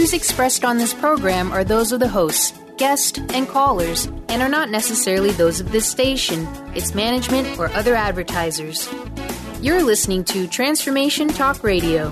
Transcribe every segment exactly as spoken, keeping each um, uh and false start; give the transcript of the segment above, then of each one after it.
views expressed on this program are those of the hosts, guests, and callers, and are not necessarily those of this station, its management, or other advertisers. You're listening to Transformation Talk Radio.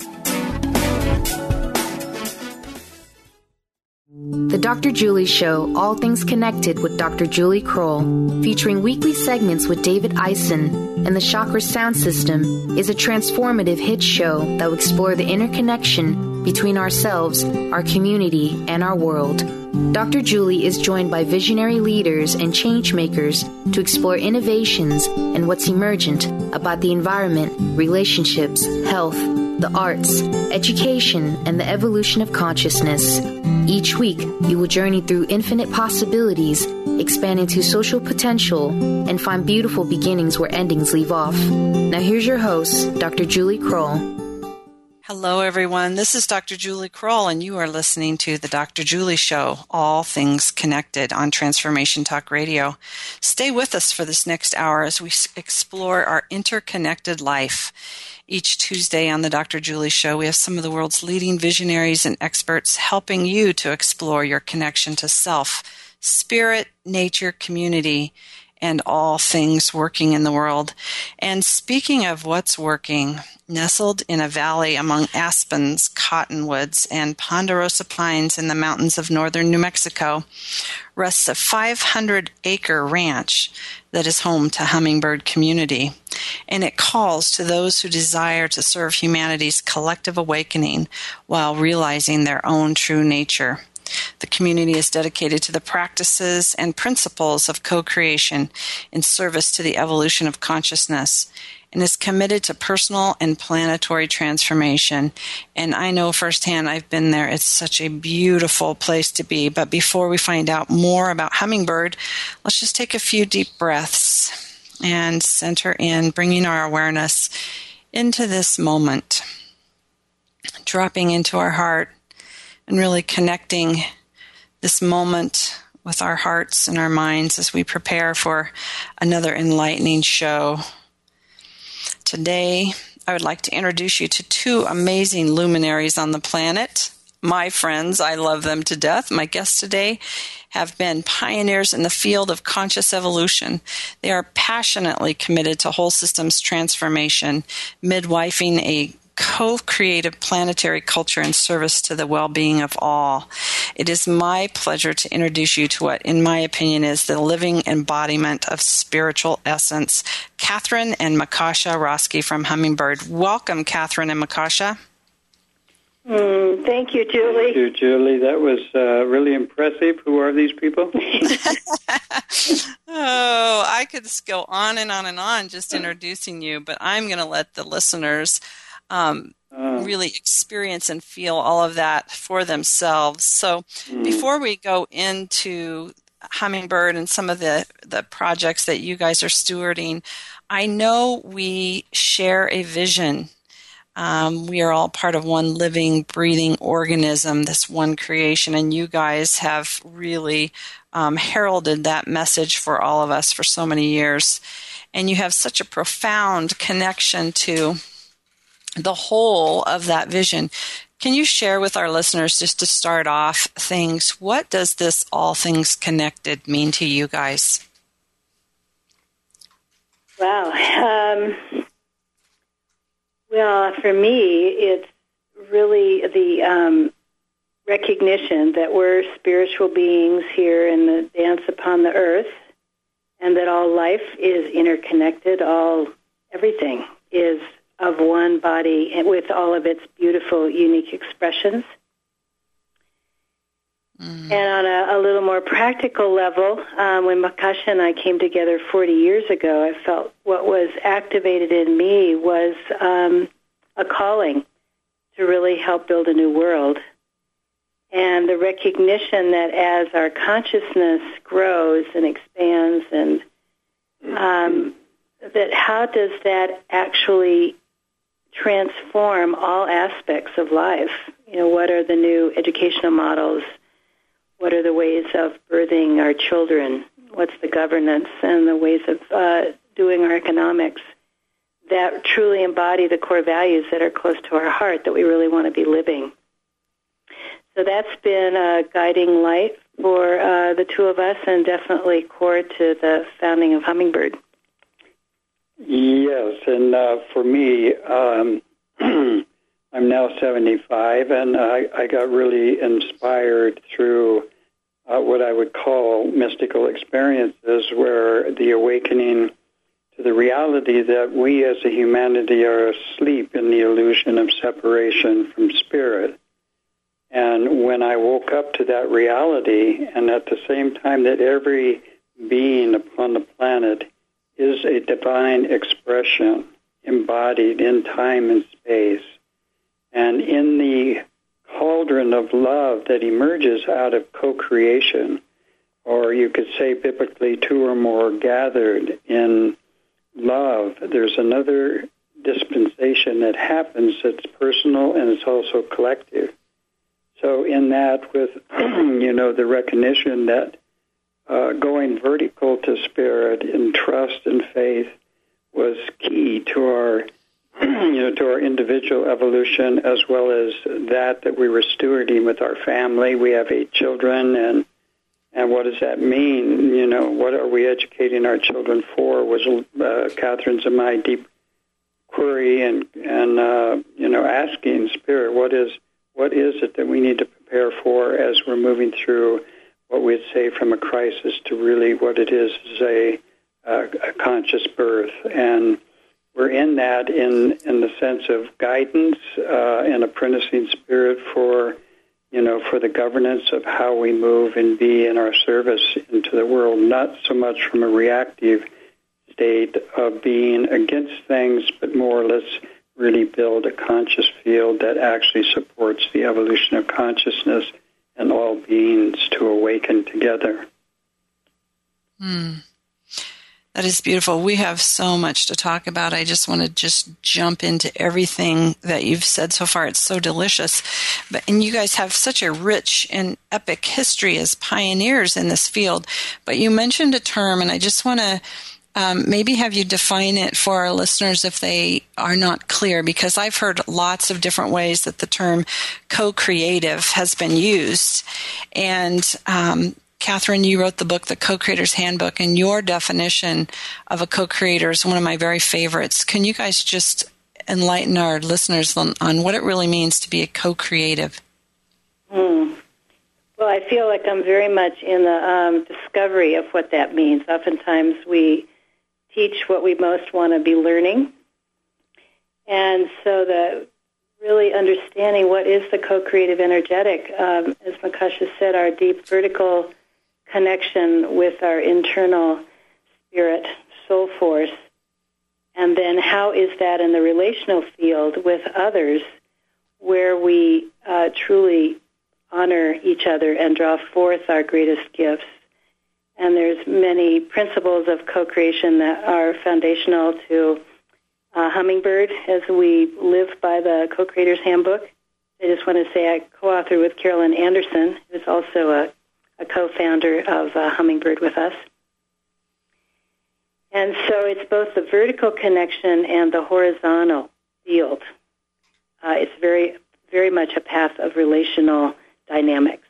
The Doctor Julie Show, All Things Connected with Doctor Julie Kroll, featuring weekly segments with David Eisen and the Chakra Sound System, is a transformative hit show that will explore the interconnection between ourselves, our community, and our world. Doctor Julie is joined by visionary leaders and change makers to explore innovations and what's emergent about the environment, relationships, health, the arts, education, and the evolution of consciousness. Each week, you will journey through infinite possibilities, expand into social potential, and find beautiful beginnings where endings leave off. Now here's your host, Doctor Julie Kroll. Hello, everyone. This is Doctor Julie Kroll, and you are listening to The Doctor Julie Show, All Things Connected on Transformation Talk Radio. Stay with us for this next hour as we explore our interconnected life. Each Tuesday on The Doctor Julie Show, we have some of the world's leading visionaries and experts helping you to explore your connection to self, spirit, nature, community, and all things working in the world. And speaking of what's working, nestled in a valley among aspens, cottonwoods, and ponderosa pines in the mountains of northern New Mexico, rests a five hundred acre ranch that is home to Hummingbird Community. And it calls to those who desire to serve humanity's collective awakening while realizing their own true nature. The community is dedicated to the practices and principles of co-creation in service to the evolution of consciousness, and is committed to personal and planetary transformation. And I know firsthand, I've been there. It's such a beautiful place to be. But before we find out more about Hummingbird, let's just take a few deep breaths and center in, bringing our awareness into this moment, dropping into our heart and really connecting this moment with our hearts and our minds as we prepare for another enlightening show. Today, I would like to introduce you to two amazing luminaries on the planet. My friends, I love them to death. My guests today have been pioneers in the field of conscious evolution. They are passionately committed to whole systems transformation, midwifing a co-creative planetary culture in service to the well-being of all. It is my pleasure to introduce you to what, in my opinion, is the living embodiment of spiritual essence, Catherine and Makasha Roski from Hummingbird. Welcome, Catherine and Makasha. Mm, thank you, Julie. Thank you, Julie. That was uh, really impressive. Who are these people? Oh, I could just go on and on and on just introducing you, but I'm going to let the listeners Um, oh. really experience and feel all of that for themselves. So mm. before we go into Hummingbird and some of the, the projects that you guys are stewarding, I know we share a vision. Um, we are all part of one living, breathing organism, this one creation, and you guys have really um, heralded that message for all of us for so many years. And you have such a profound connection to the whole of that vision. Can you share with our listeners, just to start off things, what does this All Things Connected mean to you guys? Wow. Um, well, for me, it's really the um, recognition that we're spiritual beings here in the dance upon the earth, and that all life is interconnected, all everything is of one body with all of its beautiful, unique expressions. Mm. And on a, a little more practical level, um, when Makasha and I came together forty years ago, I felt what was activated in me was um, a calling to really help build a new world. And the recognition that as our consciousness grows and expands, and um, that how does that actually transform all aspects of life? You know, what are the new educational models? What are the ways of birthing our children? What's the governance and the ways of uh, doing our economics that truly embody the core values that are close to our heart that we really want to be living? So that's been a guiding light for uh, the two of us, and definitely core to the founding of Hummingbird. Yes, and uh, for me, um, I'm now seventy-five, and I, I got really inspired through uh, what I would call mystical experiences, where the awakening to the reality that we as a humanity are asleep in the illusion of separation from spirit. And when I woke up to that reality, and at the same time that every being upon the planet is a divine expression embodied in time and space, and in the cauldron of love that emerges out of co-creation, or you could say biblically two or more gathered in love, there's another dispensation that happens that's personal and it's also collective. So in that, with, you know, the recognition that uh, going vertical to spirit in trust and faith was key to our, you know, to our individual evolution, as well as that that we were stewarding with our family. We have eight children, and and what does that mean? You know, what are we educating our children for? Was uh, Catherine's and my deep query, and and uh, you know, asking Spirit, what is what is it that we need to prepare for as we're moving through what we'd say from a crisis to really what it is is a, a, a conscious birth. And we're in that in, in the sense of guidance uh, and apprenticing Spirit for, you know, for the governance of how we move and be in our service into the world, not so much from a reactive state of being against things, but more let's really build a conscious field that actually supports the evolution of consciousness and all beings to awaken together. Hmm. That is beautiful. We have so much to talk about. I just want to just jump into everything that you've said so far. It's so delicious. But and you guys have such a rich and epic history as pioneers in this field. But you mentioned a term, and I just want to um, maybe have you define it for our listeners if they are not clear, because I've heard lots of different ways that the term co-creative has been used. And um Catherine, you wrote the book, The Co-Creator's Handbook, and your definition of a co-creator is one of my very favorites. Can you guys just enlighten our listeners on, on what it really means to be a co-creative? Hmm. Well, I feel like I'm very much in the um, discovery of what that means. Oftentimes we teach what we most want to be learning. And so the really understanding what is the co-creative energetic, um, as Makasha said, our deep vertical connection with our internal spirit, soul force, and then how is that in the relational field with others where we uh, truly honor each other and draw forth our greatest gifts. And there's many principles of co-creation that are foundational to uh, Hummingbird as we live by the Co-Creator's Handbook. I just want to say I co-authored with Carolyn Anderson, who's also a, a co-founder of uh, Hummingbird with us. And so it's both the vertical connection and the horizontal field. Uh, it's very, very much a path of relational dynamics.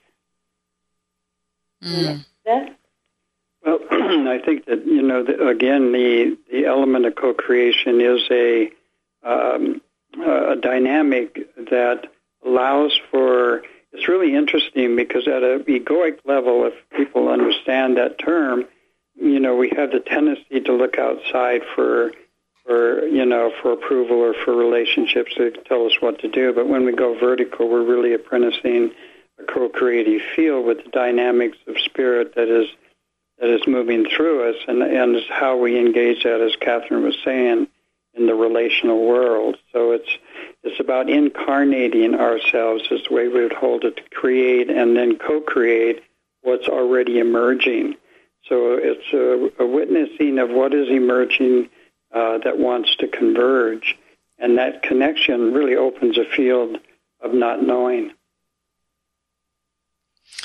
Mm. That? Well, I think that, you know, the, again, the, the element of co-creation is a, um, a dynamic that allows for, it's really interesting because at an egoic level, if people understand that term, you know, we have the tendency to look outside for, for, you know, for approval or for relationships to tell us what to do. But when we go vertical, we're really apprenticing a co-creative field with the dynamics of spirit that is that is moving through us, and, and is how we engage that, as Catherine was saying, in the relational world. So it's it's about incarnating ourselves as the way we would hold it, to create and then co-create what's already emerging. So it's a, a witnessing of what is emerging uh, that wants to converge, and that connection really opens a field of not knowing.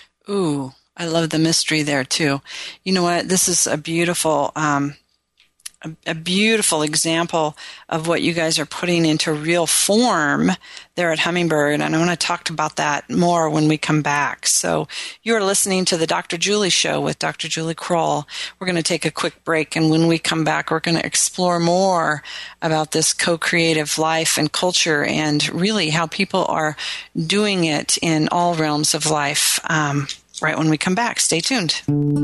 Ooh, I love the mystery there, too. You know what? This is a beautiful um, a, a beautiful example of what you guys are putting into real form there at Hummingbird, and I want to talk about that more when we come back. So you're listening to the Doctor Julie Show with Doctor Julie Kroll. We're going to take a quick break, and when we come back, we're going to explore more about this co-creative life and culture and really how people are doing it in all realms of life. Um, right when we come back. Stay tuned.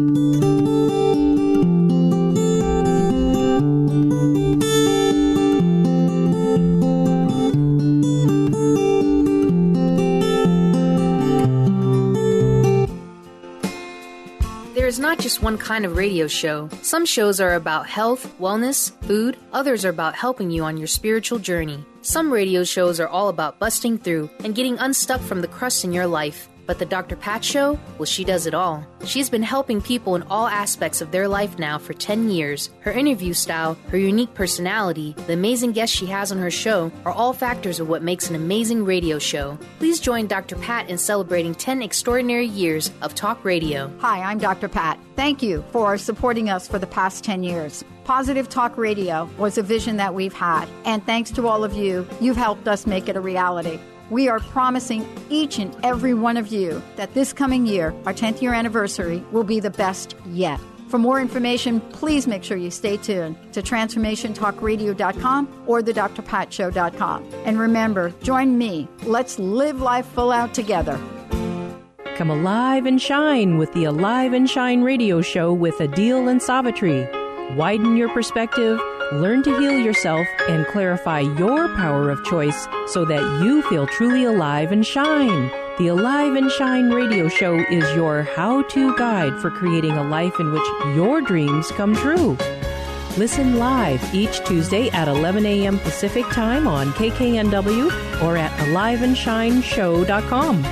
There is not just one kind of radio show. Some shows are about health, wellness, food. Others are about helping you on your spiritual journey. Some radio shows are all about busting through and getting unstuck from the crust in your life. But the Doctor Pat Show? Well, she does it all. She's been helping people in all aspects of their life now for ten years. Her interview style, her unique personality, the amazing guests she has on her show are all factors of what makes an amazing radio show. Please join Doctor Pat in celebrating ten extraordinary years of talk radio. Hi, I'm Doctor Pat. Thank you for supporting us for the past ten years. Positive Talk Radio was a vision that we've had, and thanks to all of you, you've helped us make it a reality. We are promising each and every one of you that this coming year, our tenth year anniversary, will be the best yet. For more information, please make sure you stay tuned to transformation talk radio dot com or the dr pat show dot com. And remember, join me. Let's live life full out together. Come alive and shine with the Alive and Shine radio show with Adil and Savitri. Widen your perspective, learn to heal yourself, and clarify your power of choice so that you feel truly alive and shine. The Alive and Shine radio show is your how-to guide for creating a life in which your dreams come true. Listen live each Tuesday at eleven a.m. Pacific Time on K K N W or at alive and shine show dot com.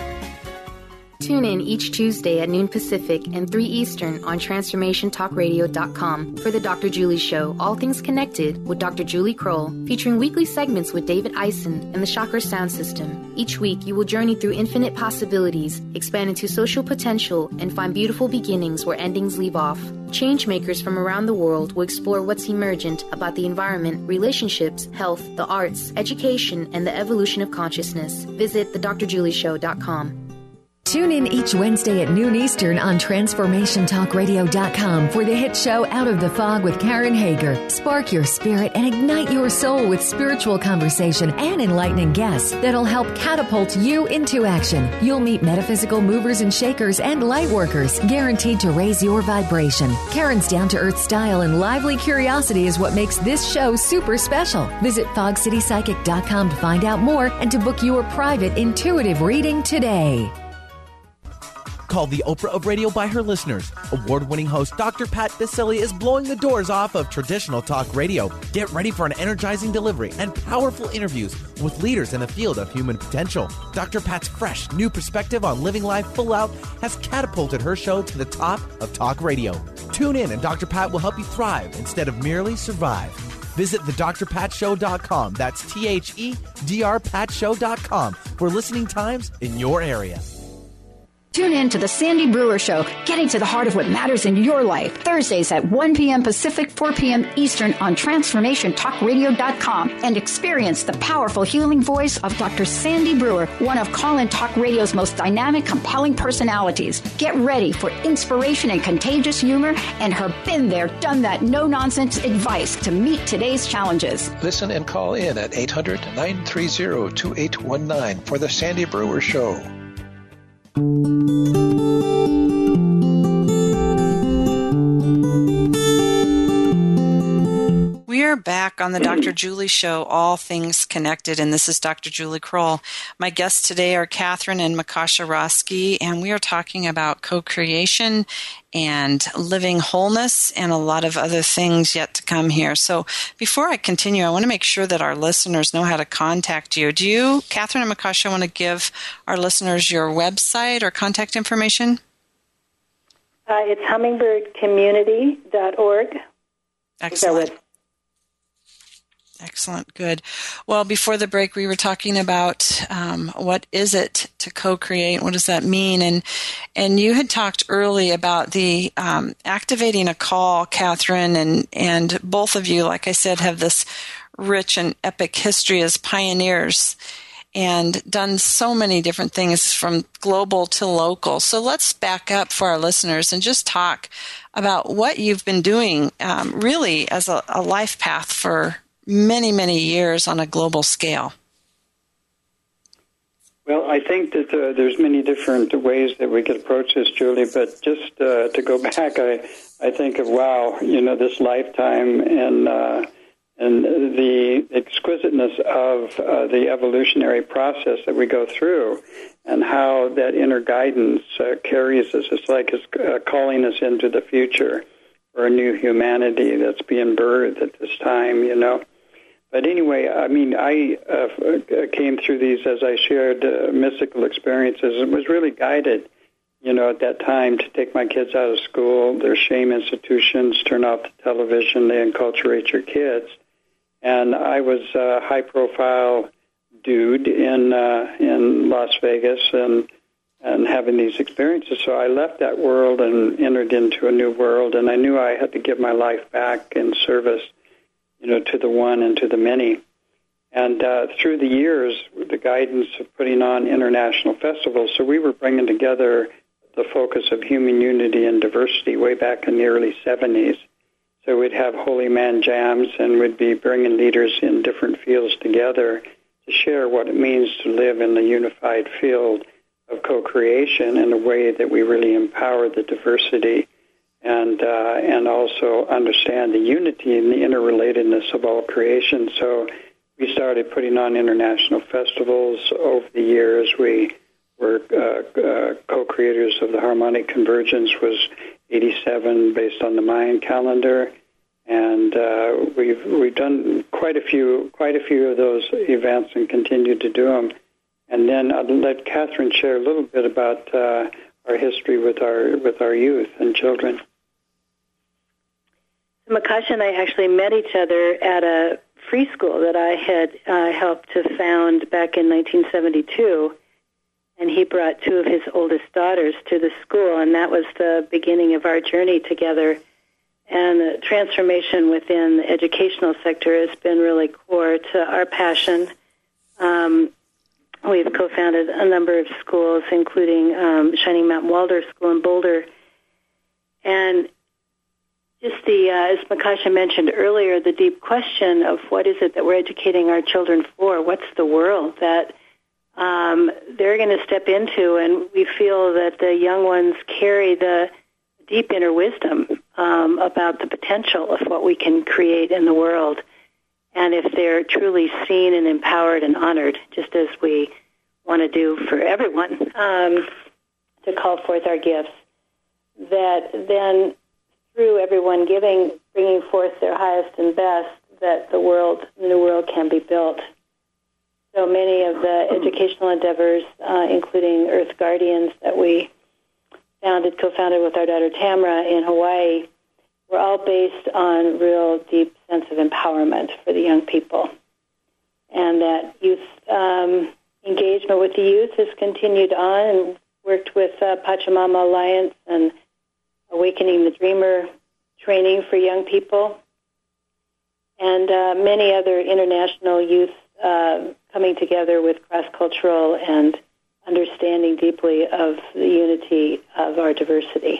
Tune in each Tuesday at noon Pacific and three Eastern on transformation talk radio dot com for the Doctor Julie Show, All Things Connected with Doctor Julie Kroll, featuring weekly segments with David Eisen and the Chakra Sound System. Each week, you will journey through infinite possibilities, expand into social potential, and find beautiful beginnings where endings leave off. Changemakers from around the world will explore what's emergent about the environment, relationships, health, the arts, education, and the evolution of consciousness. Visit the dr julie show dot com. Tune in each Wednesday at noon Eastern on transformation talk radio dot com for the hit show Out of the Fog with Karen Hager. Spark your spirit and ignite your soul with spiritual conversation and enlightening guests that'll help catapult you into action. You'll meet metaphysical movers and shakers and light workers guaranteed to raise your vibration. Karen's down-to-earth style and lively curiosity is what makes this show super special. Visit fog city psychic dot com to find out more and to book your private intuitive reading today. Called the Oprah of radio by her listeners, award-winning host Doctor Pat Baccili is blowing the doors off of traditional talk radio. Get ready for an energizing delivery and powerful interviews with leaders in the field of human potential. Doctor Pat's fresh, new perspective on living life full out has catapulted her show to the top of talk radio. Tune in and Doctor Pat will help you thrive instead of merely survive. Visit the dr pat show dot com. That's T H E D R pat show dot com for listening times in your area. Tune in to the Sandy Brewer Show, getting to the heart of what matters in your life. Thursdays at one p.m. Pacific, four p.m. Eastern on transformation talk radio dot com, and experience the powerful healing voice of Doctor Sandy Brewer, one of Call-In Talk Radio's most dynamic, compelling personalities. Get ready for inspiration and contagious humor and her been there, done that, no-nonsense advice to meet today's challenges. Listen and call in at eight hundred, nine three zero, two eight one nine for the Sandy Brewer Show. We are back on the Doctor Julie Show, All Things Connected, and this is Doctor Julie Kroll. My guests today are Catherine and Makasha Roski, and we are talking about co-creation and living wholeness and a lot of other things yet to come here. So before I continue, I want to make sure that our listeners know how to contact you. Do you, Catherine and Makasha, want to give our listeners your website or contact information? Uh, it's hummingbird community dot org. Excellent. Excellent. Good. Well, before the break, we were talking about um, what is it to co-create? What does that mean? And and you had talked early about the um, activating a call, Catherine, and, and both of you, like I said, have this rich and epic history as pioneers and done so many different things from global to local. So let's back up for our listeners and just talk about what you've been doing um, really as a, a life path for many, many years on a global scale. Well, I think that uh, there's many different ways that we could approach this, Julie, but just uh, to go back, I, I think of, wow, you know, this lifetime and uh, and the exquisiteness of uh, the evolutionary process that we go through and how that inner guidance uh, carries us. It's like it's uh, calling us into the future or a new humanity that's being birthed at this time, you know. But anyway, I mean, I uh, came through these, as I shared, uh, mystical experiences. It was really guided, you know, at that time to take my kids out of school. Their shame institutions, turn off the television, they enculturate your kids. And I was a high-profile dude in uh, in Las Vegas and and having these experiences. So I left that world and entered into a new world, and I knew I had to give my life back in service, you know, to the one and to the many. And uh, through the years, the guidance of putting on international festivals, so we were bringing together the focus of human unity and diversity way back in the early seventies. So we'd have Holy Man Jams, and we'd be bringing leaders in different fields together to share what it means to live in the unified field of co-creation in a way that we really empower the diversity and uh, and also understand the unity and the interrelatedness of all creation. So we started putting on international festivals over the years. We were uh, uh, co-creators of the Harmonic Convergence, was eighty-seven based on the Mayan calendar, and uh, we've we've done quite a few quite a few of those events and continue to do them. And then I'll let Catherine share a little bit about uh, our history with our with our youth and children. Makash and I actually met each other at a free school that I had uh, helped to found back in nineteen seventy-two. And he brought two of his oldest daughters to the school, and that was the beginning of our journey together. And the transformation within the educational sector has been really core to our passion. Um, we've co-founded a number of schools, including um, Shining Mountain Waldorf School in Boulder. And just the, uh, as Makasha mentioned earlier, the deep question of what is it that we're educating our children for? What's the world that Um, they're going to step into, and we feel that the young ones carry the deep inner wisdom um, about the potential of what we can create in the world. And if they're truly seen and empowered and honored, just as we want to do for everyone, um, to call forth our gifts, that then through everyone giving, bringing forth their highest and best, that the world, the new world can be built. So many of the educational endeavors, uh, including Earth Guardians that we founded, co-founded with our daughter Tamara in Hawaii, were all based on real deep sense of empowerment for the young people. And that youth um, engagement with the youth has continued on, and worked with uh, Pachamama Alliance and Awakening the Dreamer training for young people, and uh, many other international youth Uh, coming together with cross-cultural and understanding deeply of the unity of our diversity.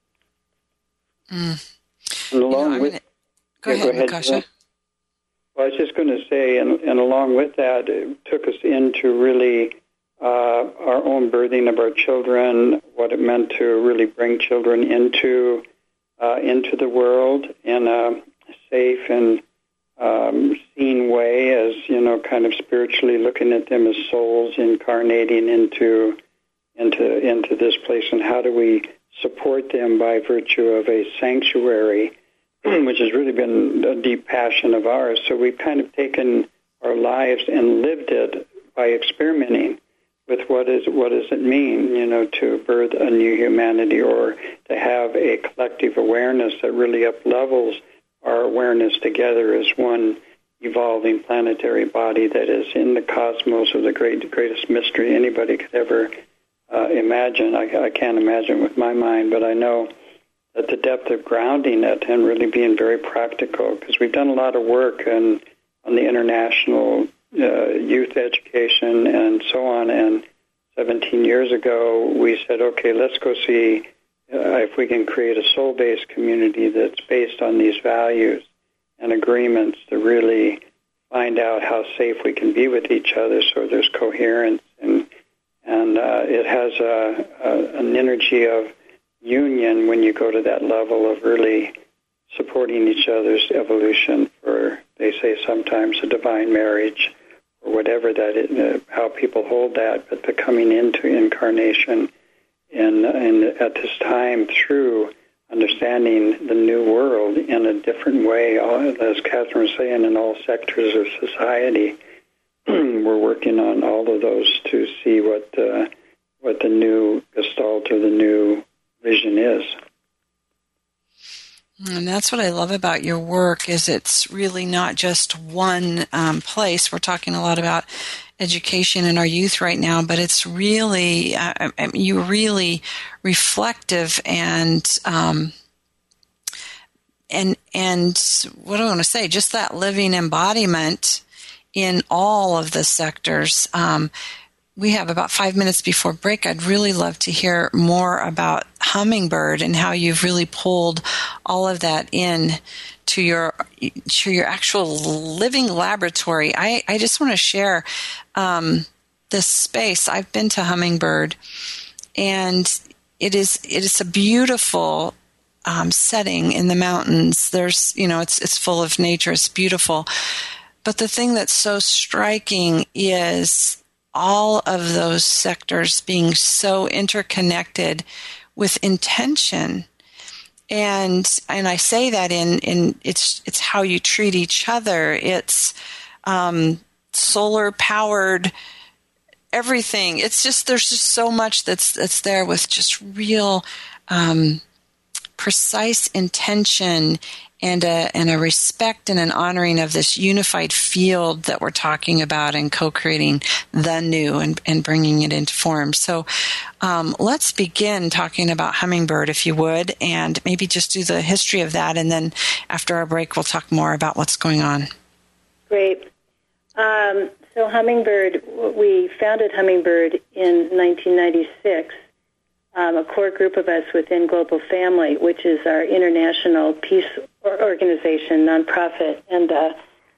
Mm. And along you know, with, gonna, go, yeah, ahead, go ahead, Makasha. Well, I was just going to say, and, and along with that, it took us into really uh, our own birthing of our children, what it meant to really bring children into uh, into the world in a safe and Um, seen way, as, you know, kind of spiritually looking at them as souls incarnating into into into this place, and how do we support them by virtue of a sanctuary, which has really been a deep passion of ours. So we've kind of taken our lives and lived it by experimenting with what is what does it mean, you know, to birth a new humanity, or to have a collective awareness that really up levels our awareness together as one evolving planetary body that is in the cosmos of the great, greatest mystery anybody could ever uh, imagine. I, I can't imagine with my mind, but I know that the depth of grounding it and really being very practical, because we've done a lot of work and on the international uh, youth education and so on, and seventeen years ago we said, okay, let's go see uh, if we can create a soul-based community that's based on these values and agreements to really find out how safe we can be with each other so there's coherence, and and uh, it has a, a, an energy of union when you go to that level of really supporting each other's evolution for, they say sometimes, a divine marriage or whatever that is, uh, how people hold that, but the coming into incarnation in, in at this time through understanding the new world in a different way, as Catherine was saying, in all sectors of society. We're working on all of those to see what uh, what the new gestalt or the new vision is. And that's what I love about your work, is it's really not just one um, place. We're talking a lot about education in our youth right now, but it's really, uh, I mean, you're really reflective and, um, and, and what do I want to say? Just that living embodiment in all of the sectors. Um, We have about five minutes before break. I'd really love to hear more about Hummingbird and how you've really pulled all of that in to your to your actual living laboratory. I, I just want to share um, this space. I've been to Hummingbird, and it is it is a beautiful um, setting in the mountains. There's you know it's it's full of nature. It's beautiful, but the thing that's so striking is all of those sectors being so interconnected with intention. And and I say that in, in it's it's how you treat each other. It's um, solar powered everything. It's just there's just so much that's that's there with just real um, precise intention and a and a respect and an honoring of this unified field that we're talking about and co-creating the new and, and bringing it into form. So um, let's begin talking about Hummingbird, if you would, and maybe just do the history of that, and then after our break we'll talk more about what's going on. Great. Um, so Hummingbird, we founded Hummingbird in nineteen ninety-six. Um, a core group of us within Global Family, which is our international peace organization, nonprofit, and uh,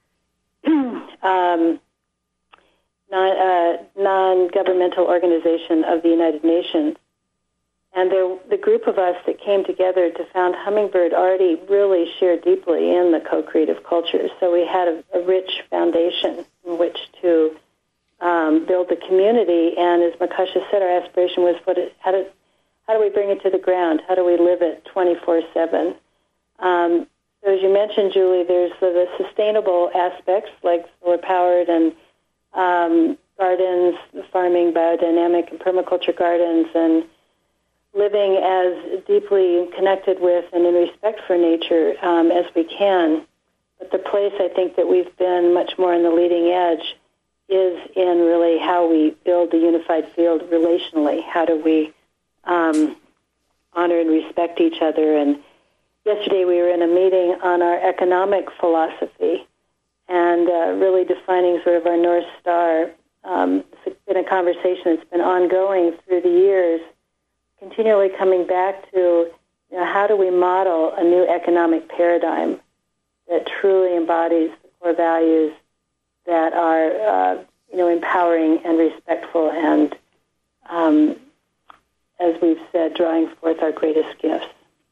um, non, uh, non-governmental organization of the United Nations. And there, the group of us that came together to found Hummingbird already really shared deeply in the co-creative culture. So we had a, a rich foundation in which to um, build the community. And as Makasha said, our aspiration was what it, how to How do we bring it to the ground? How do we live it twenty-four seven? Um, so as you mentioned, Julie, there's the, the sustainable aspects like solar-powered and um, gardens, farming, biodynamic and permaculture gardens, and living as deeply connected with and in respect for nature um, as we can. But the place I think that we've been much more on the leading edge is in really how we build the unified field relationally. How do we Um, honor and respect each other? And yesterday we were in a meeting on our economic philosophy and uh, really defining sort of our North Star. Um, it's been a conversation that's been ongoing through the years, continually coming back to, you know, how do we model a new economic paradigm that truly embodies the core values that are, uh, you know, empowering and respectful and um, as we've said, drawing forth our greatest gifts.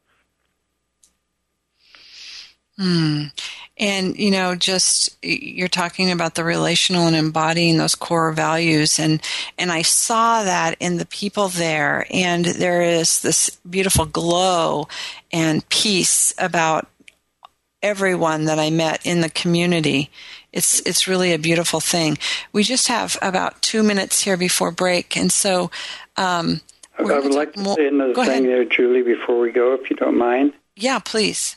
Hmm. And, you know, just you're talking about the relational and embodying those core values. And, and I saw that in the people there. And there is this beautiful glow and peace about everyone that I met in the community. It's it's really a beautiful thing. We just have about two minutes here before break. And so... Um, I would like to say another thing there, Julie, before we go, if you don't mind. Yeah, please.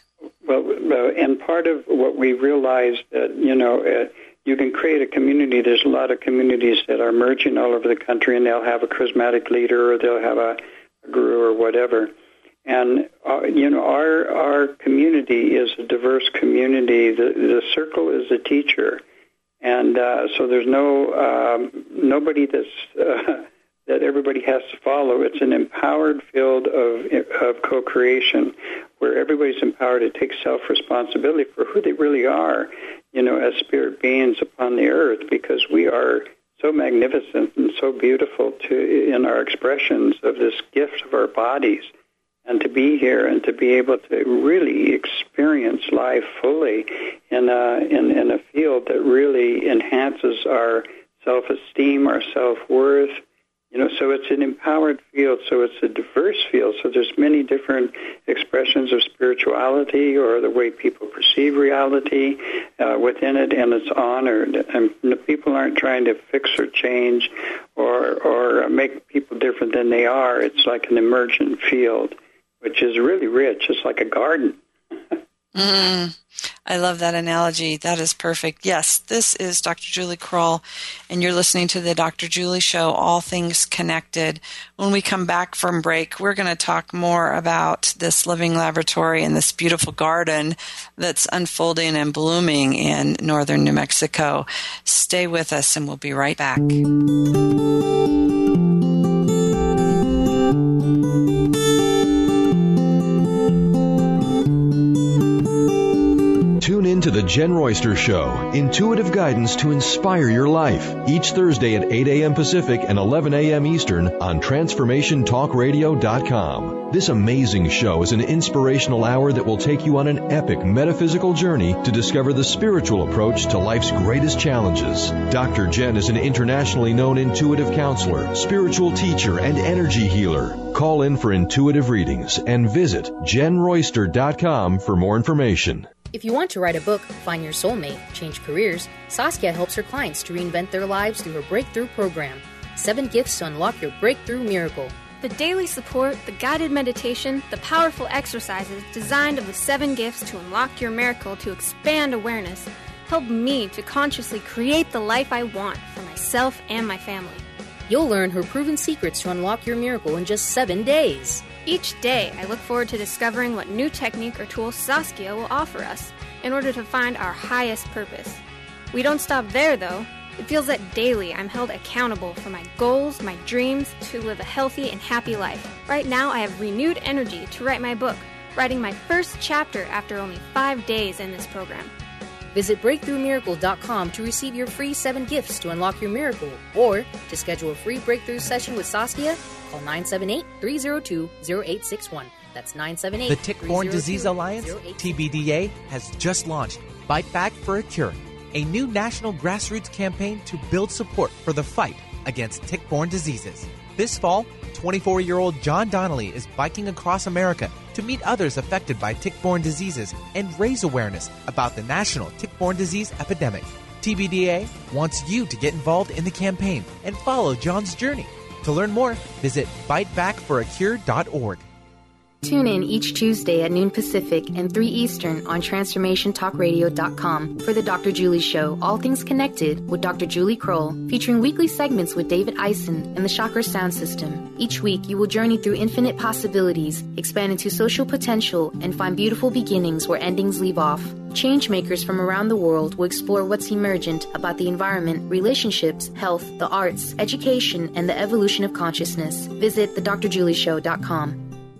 well, uh, and part of what we realized that, you know, uh, you can create a community. There's a lot of communities that are merging all over the country, and they'll have a charismatic leader or they'll have a, a guru or whatever. And, uh, you know, our our community is a diverse community. The, the circle is a teacher. And uh, so there's no um, nobody that's uh, that everybody has to follow. It's an empowered field of of co-creation where everybody's empowered to take self-responsibility for who they really are, you know, as spirit beings upon the earth, because we are so magnificent and so beautiful to in our expressions of this gift of our bodies. And to be here and to be able to really experience life fully in a, in, in a field that really enhances our self-esteem, our self-worth. You know, so it's an empowered field, so it's a diverse field. So there's many different expressions of spirituality or the way people perceive reality uh, within it, and it's honored. And people aren't trying to fix or change or, or make people different than they are. It's like an emergent field, which is really rich. It's like a garden. mm, I love that analogy. That is perfect. Yes, this is Doctor Julie Krull, and you're listening to the Doctor Julie Show, All Things Connected. When we come back from break, we're going to talk more about this living laboratory and this beautiful garden that's unfolding and blooming in northern New Mexico. Stay with us, and we'll be right back. Tune in to The Jen Royster Show, intuitive guidance to inspire your life, each Thursday at eight a.m. Pacific and eleven a.m. Eastern on Transformation Talk Radio dot com. This amazing show is an inspirational hour that will take you on an epic metaphysical journey to discover the spiritual approach to life's greatest challenges. Doctor Jen is an internationally known intuitive counselor, spiritual teacher, and energy healer. Call in for intuitive readings and visit Jen Royster dot com for more information. If you want to write a book, find your soulmate, change careers, Saskia helps her clients to reinvent their lives through her Breakthrough program. Seven gifts to unlock your breakthrough miracle. The daily support, the guided meditation, the powerful exercises designed of the seven gifts to unlock your miracle to expand awareness help me to consciously create the life I want for myself and my family. You'll learn her proven secrets to unlock your miracle in just seven days. Each day, I look forward to discovering what new technique or tool Saskia will offer us in order to find our highest purpose. We don't stop there, though. It feels that daily I'm held accountable for my goals, my dreams, to live a healthy and happy life. Right now, I have renewed energy to write my book, writing my first chapter after only five days in this program. Visit breakthrough miracle dot com to receive your free seven gifts to unlock your miracle, or to schedule a free breakthrough session with Saskia, call nine seven eight, three zero two, zero eight six one. That's nine seven eight, The Tick-Borne Disease Alliance, T B D A, has just launched Bite Back for a Cure, a new national grassroots campaign to build support for the fight against tick-borne diseases. This fall, twenty-four-year-old John Donnelly is biking across America to meet others affected by tick-borne diseases and raise awareness about the national tick-borne disease epidemic. T B D A wants you to get involved in the campaign and follow John's journey. To learn more, visit bite back for a cure dot org. Tune in each Tuesday at noon Pacific and three Eastern on Transformation Talk Radio dot com for the Doctor Julie Show, All Things Connected with Doctor Julie Krull, featuring weekly segments with David Eisen and the Chakra Sound System. Each week, you will journey through infinite possibilities, expand into social potential, and find beautiful beginnings where endings leave off. Changemakers from around the world will explore what's emergent about the environment, relationships, health, the arts, education, and the evolution of consciousness. Visit the Doctor Julie Show dot com.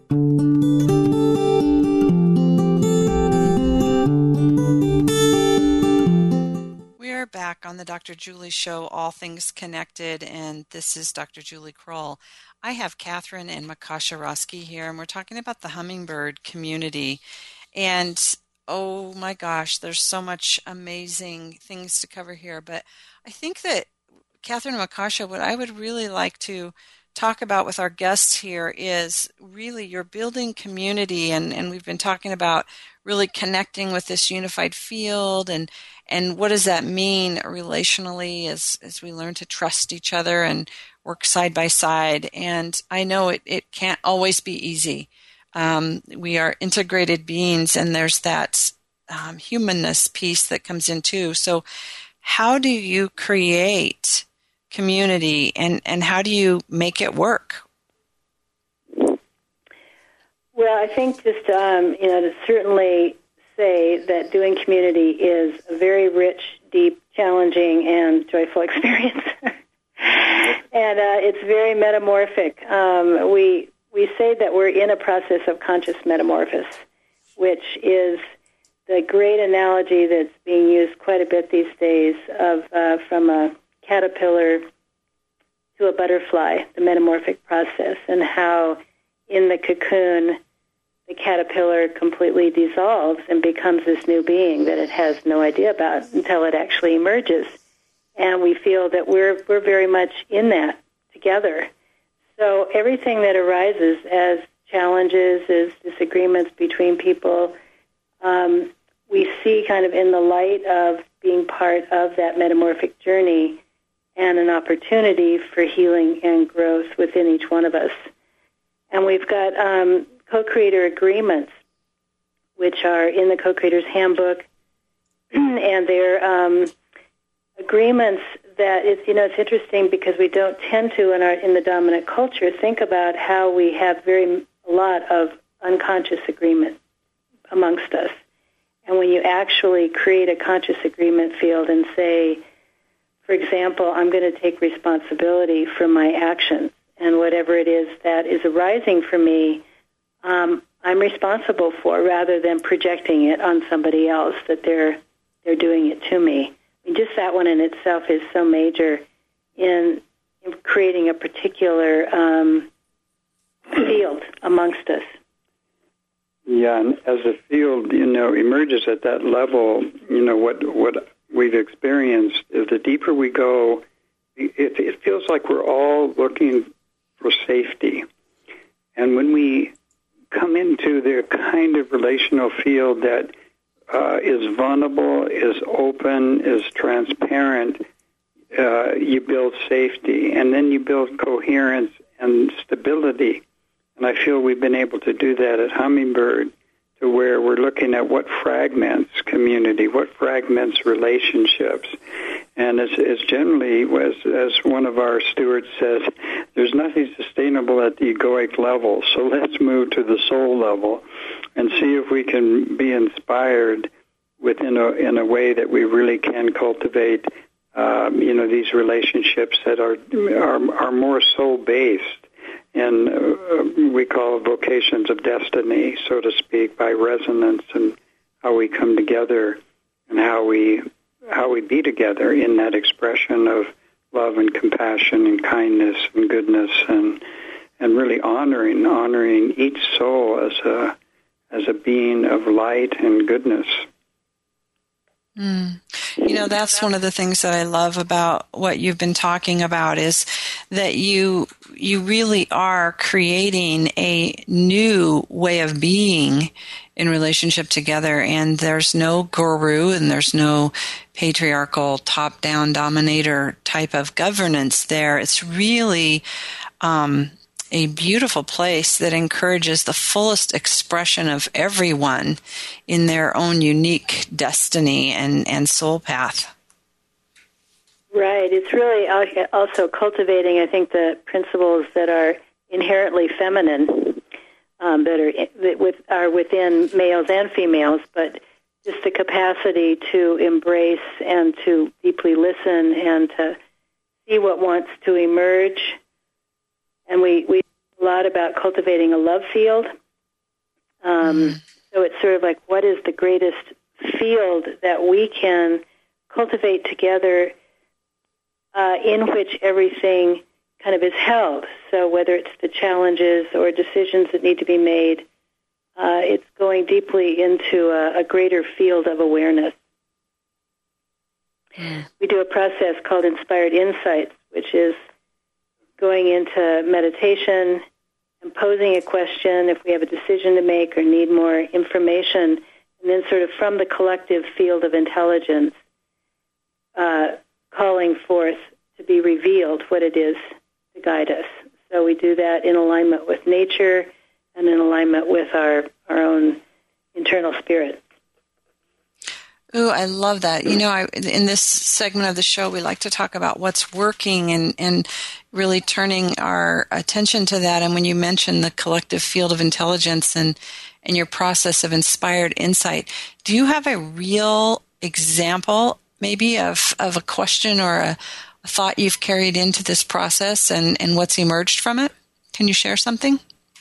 We are back on the Doctor Julie Show, All Things Connected, and this is Doctor Julie Krull. I have Catherine and Makasha Roski here, and we're talking about the hummingbird community. And oh my gosh, there's so much amazing things to cover here. But I think that, Catherine and Makasha, what I would really like to talk about with our guests here is really you're building community, and, and we've been talking about really connecting with this unified field, and and what does that mean relationally as, as we learn to trust each other and work side by side. And I know it, it can't always be easy. Um, we are integrated beings, and there's that um, humanness piece that comes in too. So how do you create community, and, and how do you make it work? Well, I think just, um, you know, to certainly say that doing community is a very rich, deep, challenging, and joyful experience. And uh, it's very metamorphic. Um, we we say that we're in a process of conscious metamorphosis, which is the great analogy that's being used quite a bit these days of uh, from a caterpillar to a butterfly, the metamorphic process, and how in the cocoon the caterpillar completely dissolves and becomes this new being that it has no idea about until it actually emerges. And we feel that we're we're very much in that together. So everything that arises as challenges, as disagreements between people, um, we see kind of in the light of being part of that metamorphic journey and an opportunity for healing and growth within each one of us. And we've got um, co-creator agreements, which are in the co-creator's handbook, and they're um, agreements that it's, you know, it's interesting because we don't tend to in our in the dominant culture think about how we have very a lot of unconscious agreement amongst us. And when you actually create a conscious agreement field and say, for example, I'm going to take responsibility for my actions, and whatever it is that is arising for me, um, I'm responsible for, rather than projecting it on somebody else that they're they're doing it to me. I mean, just that one in itself is so major in, in creating a particular um, field amongst us. Yeah, and as a field, you know, emerges at that level, you know, what what we've experienced is the deeper we go, it, it feels like we're all looking for safety. And when we come into the kind of relational field that uh, is vulnerable, is open, is transparent, uh, you build safety, and then you build coherence and stability. And I feel we've been able to do that at Hummingbird, to where we're looking at what fragments community, what fragments relationships. And as, as generally, as, as one of our stewards says, there's nothing sustainable at the egoic level, so let's move to the soul level and see if we can be inspired within a, in a way that we really can cultivate, um, you know, these relationships that are are, are more soul-based. And uh, we call vocations of destiny, so to speak, by resonance and how we come together and how we how we be together in that expression of love and compassion and kindness and goodness, and and really honoring honoring each soul as a as a being of light and goodness. Mm. You know, that's one of the things that I love about what you've been talking about, is that you you really are creating a new way of being in relationship together, and there's no guru and there's no patriarchal top-down dominator type of governance there. It's really um, a beautiful place that encourages the fullest expression of everyone in their own unique destiny and, and soul path. Right. It's really also cultivating, I think, the principles that are inherently feminine, um, that are that with, are within males and females, but just the capacity to embrace and to deeply listen and to see what wants to emerge. And we, we talk a lot about cultivating a love field. Um, mm. So it's sort of like, what is the greatest field that we can cultivate together, uh, in which everything kind of is held? So whether it's the challenges or decisions that need to be made, uh, it's going deeply into a, a greater field of awareness. Mm. We do a process called Inspired Insights, which is going into meditation and posing a question if we have a decision to make or need more information, and then sort of from the collective field of intelligence, uh, calling forth to be revealed what it is to guide us. So we do that in alignment with nature, and in alignment with our, our own internal spirit. Ooh, I love that. You know, I, in this segment of the show, we like to talk about what's working and, and really turning our attention to that. And when you mention the collective field of intelligence and, and your process of inspired insight, do you have a real example maybe of, of a question or a, a thought you've carried into this process and, and what's emerged from it? Can you share something?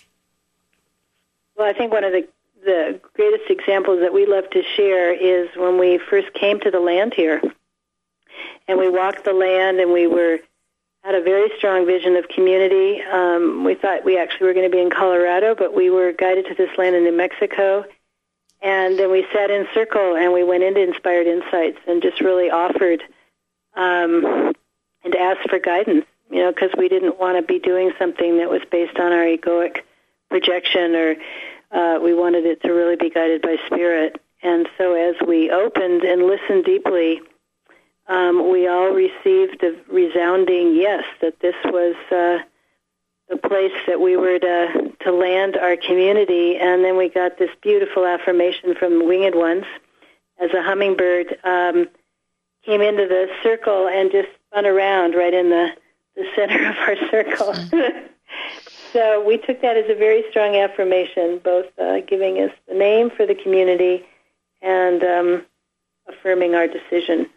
Well, I think one of the The greatest examples that we love to share is when we first came to the land here, and we walked the land, and we were had a very strong vision of community. Um, we thought we actually were going to be in Colorado, but we were guided to this land in New Mexico, and then we sat in circle, and we went into Inspired Insights and just really offered um, and asked for guidance, you know, because we didn't want to be doing something that was based on our egoic projection or Uh, we wanted it to really be guided by Spirit. And so as we opened and listened deeply, um, we all received a resounding yes, that this was uh, the place that we were to, to land our community. And then we got this beautiful affirmation from the Winged Ones as a hummingbird um, came into the circle and just spun around right in the, the center of our circle. So we took that as a very strong affirmation, both uh, giving us the name for the community and um, affirming our decision.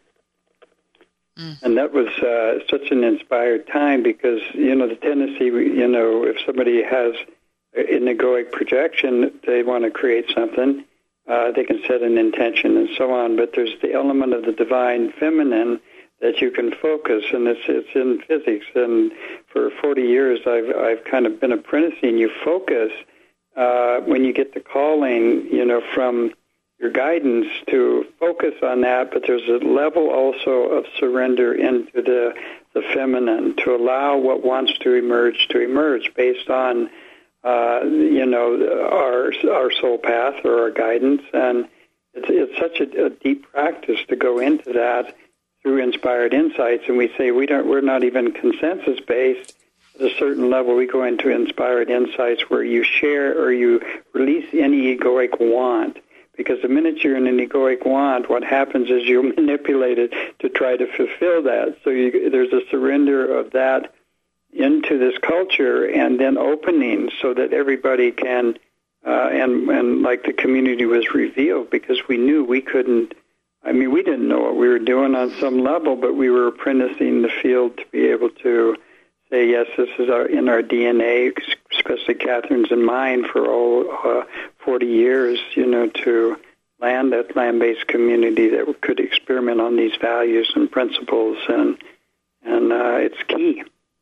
And that was uh, such an inspired time because, you know, the tendency, you know, if somebody has an egoic projection, they want to create something, uh, they can set an intention and so on. But there's the element of the divine feminine that you can focus, and it's it's in physics. And for forty years, I've I've kind of been apprenticing. You focus uh, when you get the calling, you know, from your guidance to focus on that. But there's a level also of surrender into the the feminine to allow what wants to emerge to emerge based on uh, you know our our soul path or our guidance. And it's it's such a, a deep practice to go into that through Inspired Insights, and we say we don't, we're not even consensus-based. At a certain level, we go into Inspired Insights where you share or you release any egoic want, because the minute you're in an egoic want, what happens is you're manipulated to try to fulfill that. So you, there's a surrender of that into this culture and then opening so that everybody can, uh, and, and like the community was revealed, because we knew we couldn't, I mean, we didn't know what we were doing on some level, but we were apprenticing the field to be able to say, yes, this is our, in our D N A, especially Catherine's and mine for all uh, forty years, you know, to land that land-based community that could experiment on these values and principles, and and uh, it's key.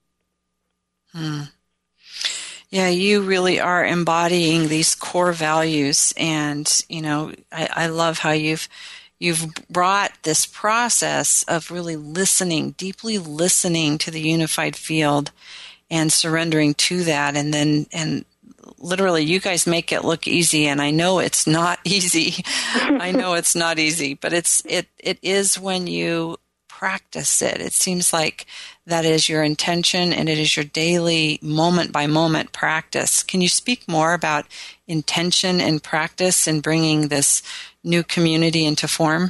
Hmm. Yeah, you really are embodying these core values, and, you know, I, I love how you've You've brought this process of really listening, deeply listening to the unified field and surrendering to that. And then, and literally, you guys make it look easy. And I know it's not easy. I know it's not easy, but it's, it, it is when you practice it. It seems like that is your intention and it is your daily moment by moment practice. Can you speak more about intention and practice in bringing this new community into form?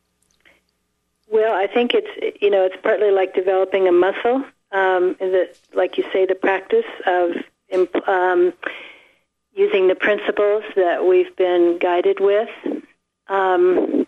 Well, I think it's, you know, it's partly like developing a muscle. Um, that, like you say, the practice of um, using the principles that we've been guided with. Um,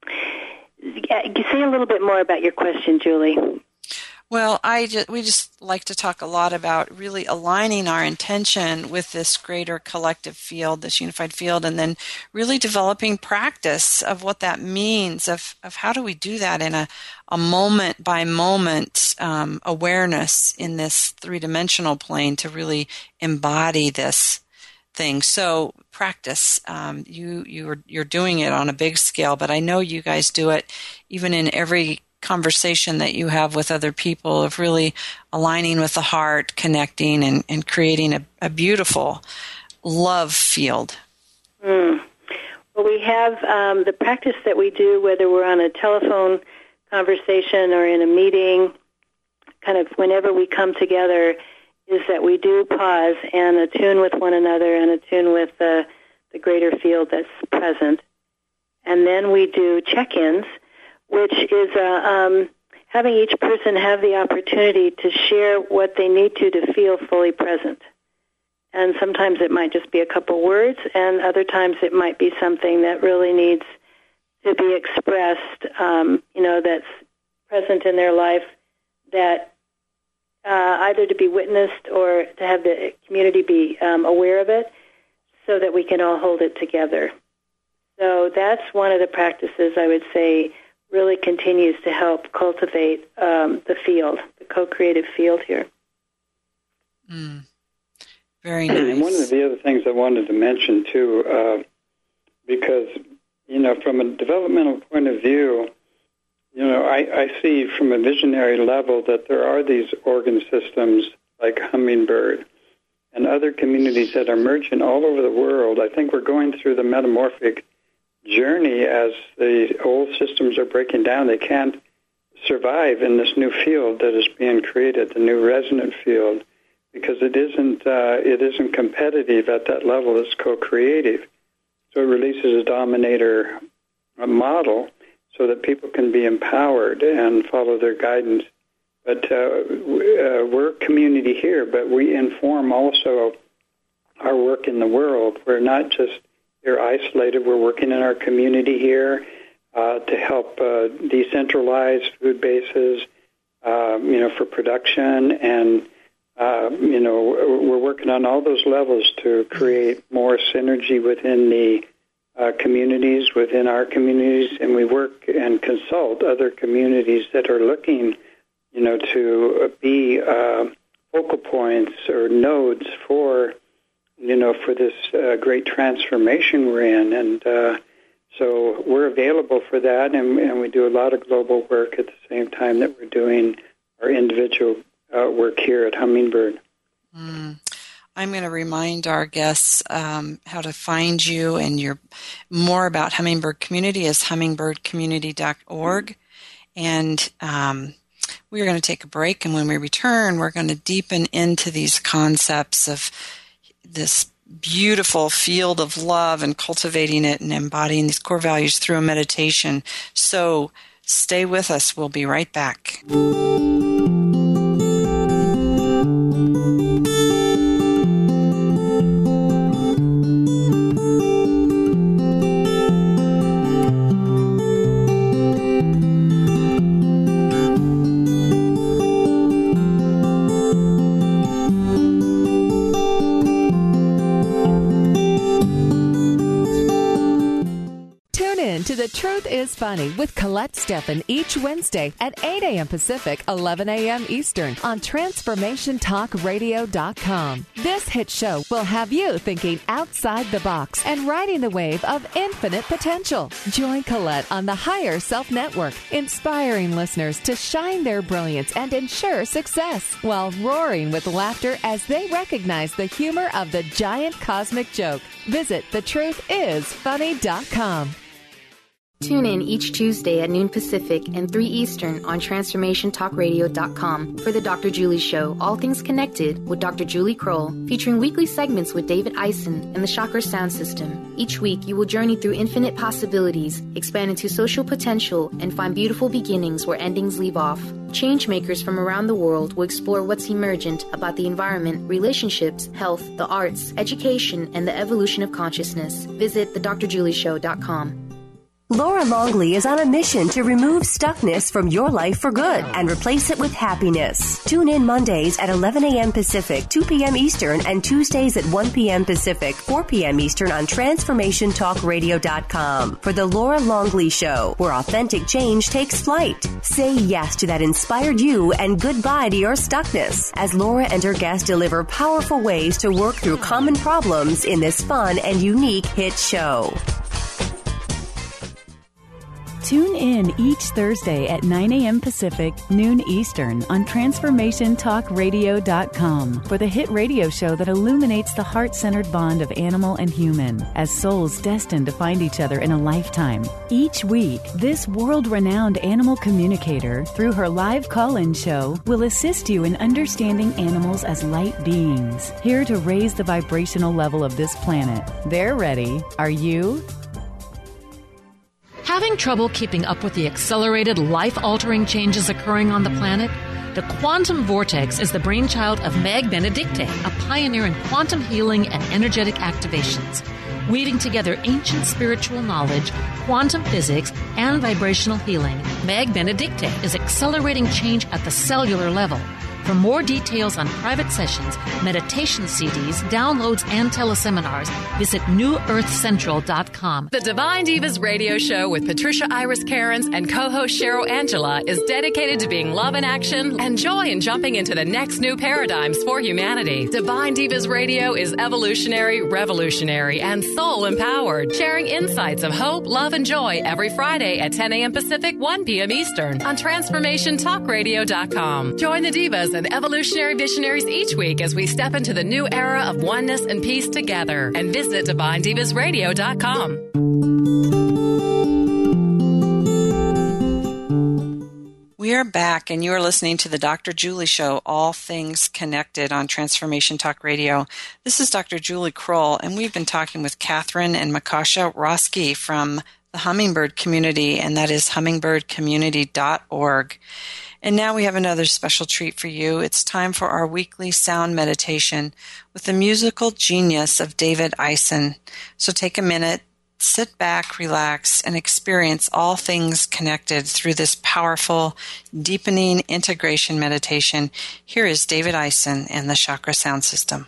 say a little bit more about your question, Julie. Well, I just, we just like to talk a lot about really aligning our intention with this greater collective field, this unified field, and then really developing practice of what that means, of, of how do we do that in a, a moment-by-moment um, awareness in this three-dimensional plane to really embody this thing. So practice, um, you, you're, you're doing it on a big scale, but I know you guys do it even in every conversation that you have with other people, of really aligning with the heart, connecting, and, and creating a, a beautiful love field. Mm. Well, we have um, the practice that we do, whether we're on a telephone conversation or in a meeting, kind of whenever we come together, is that we do pause and attune with one another and attune with the, the greater field that's present. And then we do check-ins, which is uh, um, having each person have the opportunity to share what they need to to feel fully present. And sometimes it might just be a couple words, and other times it might be something that really needs to be expressed, um, you know, that's present in their life, that uh, either to be witnessed or to have the community be um, aware of it so that we can all hold it together. So that's one of the practices I would say really continues to help cultivate um, the field, the co-creative field here. Mm. Very nice. And one of the other things I wanted to mention, too, uh, because, you know, from a developmental point of view, you know, I, I see from a visionary level that there are these organ systems like Hummingbird and other communities that are emerging all over the world. I think we're going through the metamorphic journey as the old systems are breaking down. They can't survive in this new field that is being created, the new resonant field, because it isn't uh, it isn't competitive at that level. It's co-creative. So it releases a dominator model so that people can be empowered and follow their guidance. But uh, uh, we're a community here, but we inform also our work in the world. We're not just here isolated. We're working in our community here uh, to help uh, decentralize food bases, uh, you know, for production. And, uh, you know, we're working on all those levels to create more synergy within the uh, communities, within our communities. And we work and consult other communities that are looking, you know, to be uh, focal points or nodes for, you know, for this uh, great transformation we're in. And uh, so we're available for that, and, and we do a lot of global work at the same time that we're doing our individual uh, work here at Hummingbird. Mm. I'm going to remind our guests um, how to find you, and your more about Hummingbird Community is hummingbird community dot org. And um, we're going to take a break, and when we return, we're going to deepen into these concepts of this beautiful field of love and cultivating it and embodying these core values through a meditation. So stay with us. We'll be right back. To The Truth is Funny with Colette Steffen each Wednesday at eight a.m. Pacific, eleven a.m. Eastern on transformation talk radio dot com. This hit show will have you thinking outside the box and riding the wave of infinite potential. Join Colette on the Higher Self Network, inspiring listeners to shine their brilliance and ensure success while roaring with laughter as they recognize the humor of the giant cosmic joke. Visit the truth is funny dot com. Tune in each Tuesday at noon Pacific and three Eastern on transformation talk radio dot com for the Doctor Julie Show, All Things Connected with Doctor Julie Kroll, featuring weekly segments with David Eisen and the Chakra Sound System. Each week, you will journey through infinite possibilities, expand into social potential, and find beautiful beginnings where endings leave off. Changemakers from around the world will explore what's emergent about the environment, relationships, health, the arts, education, and the evolution of consciousness. Visit the dr julie show dot com. Laura Longley is on a mission to remove stuckness from your life for good and replace it with happiness. Tune in Mondays at eleven a.m. Pacific, two p.m. Eastern, and Tuesdays at one p.m. Pacific, four p.m. Eastern on transformation talk radio dot com for The Laura Longley Show, where authentic change takes flight. Say yes to that inspired you and goodbye to your stuckness as Laura and her guests deliver powerful ways to work through common problems in this fun and unique hit show. Tune in each Thursday at nine a.m. Pacific, noon Eastern on transformation talk radio dot com for the hit radio show that illuminates the heart-centered bond of animal and human as souls destined to find each other in a lifetime. Each week, this world-renowned animal communicator, through her live call-in show, will assist you in understanding animals as light beings, here to raise the vibrational level of this planet. They're ready. Are you? Having trouble keeping up with the accelerated, life-altering changes occurring on the planet? The Quantum Vortex is the brainchild of Meg Benedicte, a pioneer in quantum healing and energetic activations. Weaving together ancient spiritual knowledge, quantum physics, and vibrational healing, Meg Benedicte is accelerating change at the cellular level. For more details on private sessions, meditation C Ds, downloads, and teleseminars, visit new earth central dot com. The Divine Divas radio show with Patricia Iris Cairns and co-host Cheryl Angela is dedicated to being love in action and joy in jumping into the next new paradigms for humanity. Divine Divas radio is evolutionary, revolutionary, and soul-empowered, sharing insights of hope, love, and joy every Friday at ten a.m. Pacific, one p.m. Eastern on transformation talk radio dot com. Join the Divas and evolutionary visionaries each week as we step into the new era of oneness and peace together. And visit divine divas radio dot com. We are back, and you are listening to the Doctor Julie Show, All Things Connected on Transformation Talk Radio. This is Doctor Julie Kroll, and we've been talking with Catherine and Makasha Roski from the Hummingbird Community, and that is hummingbird community dot org. And now we have another special treat for you. It's time for our weekly sound meditation with the musical genius of David Eisen. So take a minute, sit back, relax, and experience all things connected through this powerful, deepening integration meditation. Here is David Eisen and the Chakra Sound System.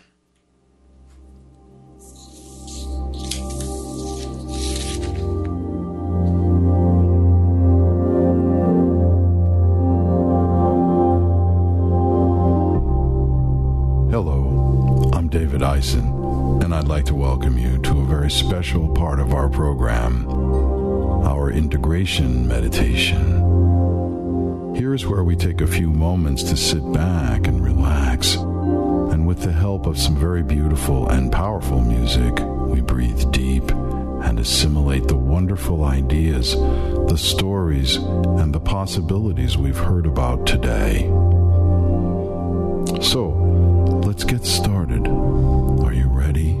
Hello, I'm David Eisen, and I'd like to welcome you to a very special part of our program, our integration meditation. Here's where we take a few moments to sit back and relax, and with the help of some very beautiful and powerful music, we breathe deep and assimilate the wonderful ideas, the stories, and the possibilities we've heard about today. So, let's get started. Are you ready?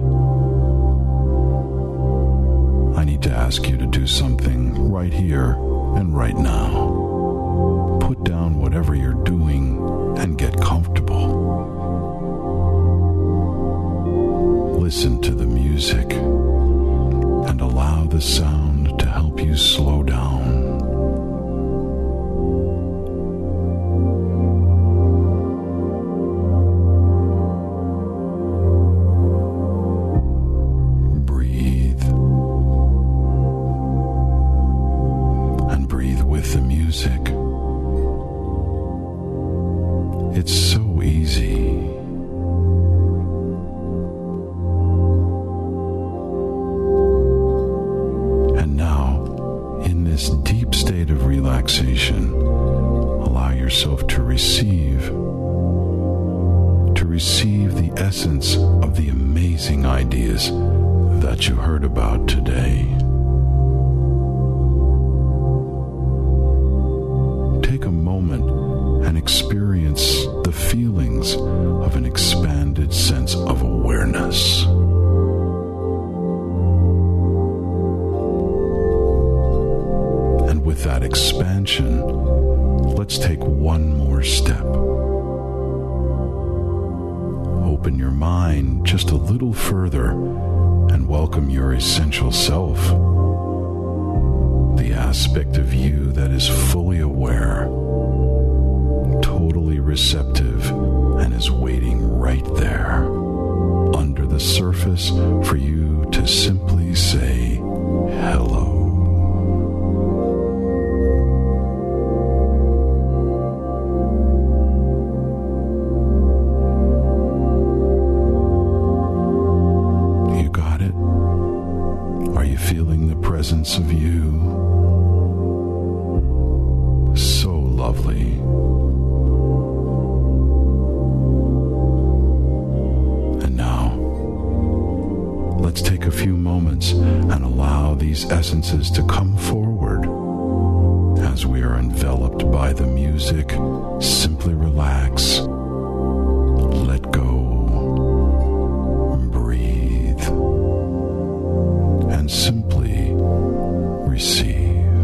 I need to ask you to do something right here and right now. Put down whatever you're doing and get comfortable. Listen to the music and allow the sound to help you slow down. It's so easy. And now, in this deep state of relaxation, allow yourself to receive, to receive the essence of the amazing ideas that you heard about today. Take a moment and experience the feelings of an expanded sense of awareness. And with that expansion, let's take one more step. Open your mind just a little further and welcome your essential self, the aspect of you that is fully aware, totally receptive, and is waiting right there under the surface for you to simply say hello. You got it? Are you feeling the presence of you? few moments and allow these essences to come forward. As we are enveloped by the music, simply relax, let go, breathe, and simply receive.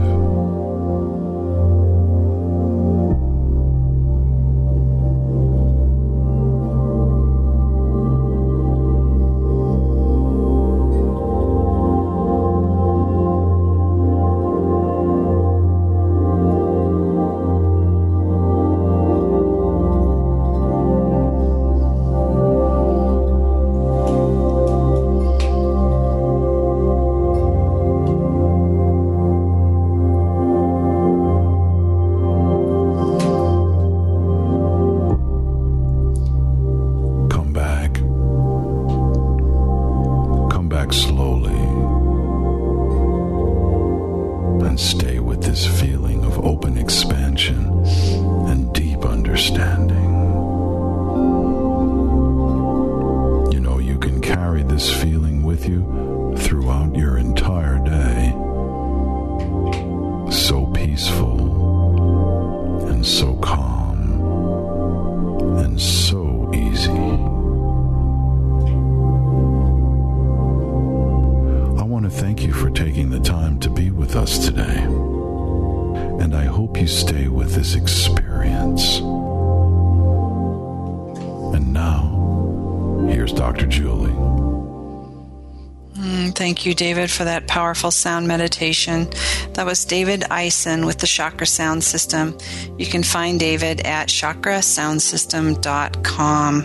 Thank you, David, for that powerful sound meditation. That was David Eisen with the Chakra Sound System. You can find David at chakra sound system dot com.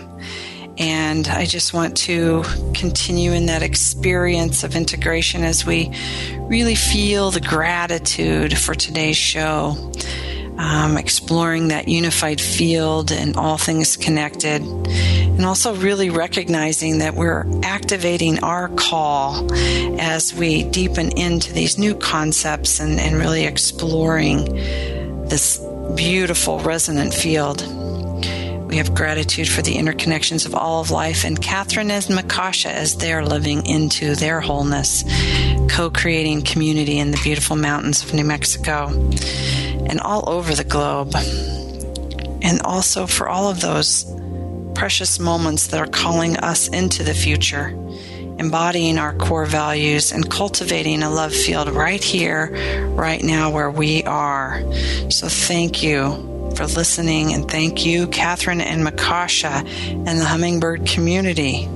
And I just want to continue in that experience of integration as we really feel the gratitude for today's show. Um, exploring that unified field and all things connected, and also really recognizing that we're activating our call as we deepen into these new concepts and, and really exploring this beautiful resonant field. We have gratitude for the interconnections of all of life, and Catherine and Makasha as they're living into their wholeness, co-creating community in the beautiful mountains of New Mexico and all over the globe. And also for all of those precious moments that are calling us into the future, embodying our core values and cultivating a love field right here, right now where we are. So thank you for listening, and thank you, Catherine and Makasha and the Hummingbird community.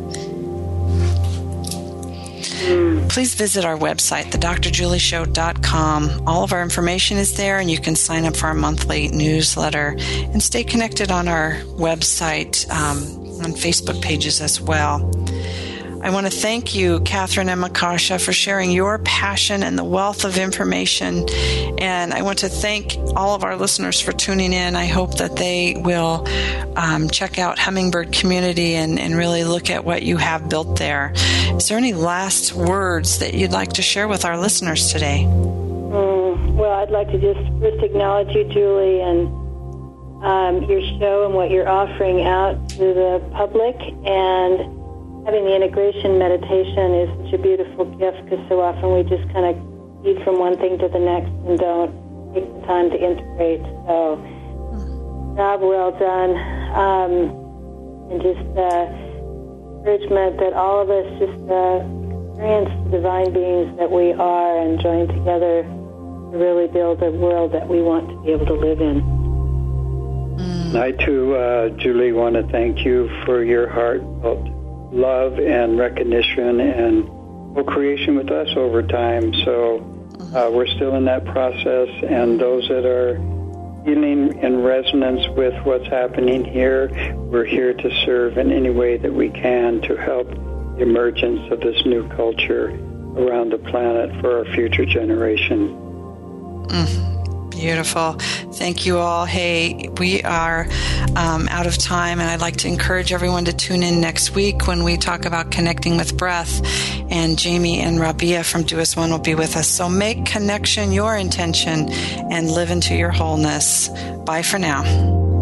Please visit our website, the dr julie show dot com. All of our information is there, and you can sign up for our monthly newsletter and stay connected on our website, um, on Facebook pages as well. I want to thank you, Catherine and Makasha, for sharing your passion and the wealth of information. And I want to thank all of our listeners for tuning in. I hope that they will um, check out Hummingbird Community and, and really look at what you have built there. Is there any last words that you'd like to share with our listeners today? Mm, well, I'd like to just first acknowledge you, Julie, and um, your show and what you're offering out to the public. And having the integration meditation is such a beautiful gift, because so often we just kind of eat from one thing to the next and don't take the time to integrate. So, job well done. Um, and just uh, encouragement that all of us just uh, experience the divine beings that we are and join together to really build a world that we want to be able to live in. Mm. I, too, uh, Julie, want to thank you for your heartfelt love and recognition and co-creation with us over time. So uh, we're still in that process, and those that are feeling in resonance with what's happening here, we're here to serve in any way that we can to help the emergence of this new culture around the planet for our future generation. Mm. Beautiful. Thank you all. Hey, we are um, out of time, and I'd like to encourage everyone to tune in next week when we talk about connecting with breath, and Jamie and Rabia from Do As One will be with us. So make connection your intention and live into your wholeness. Bye for now.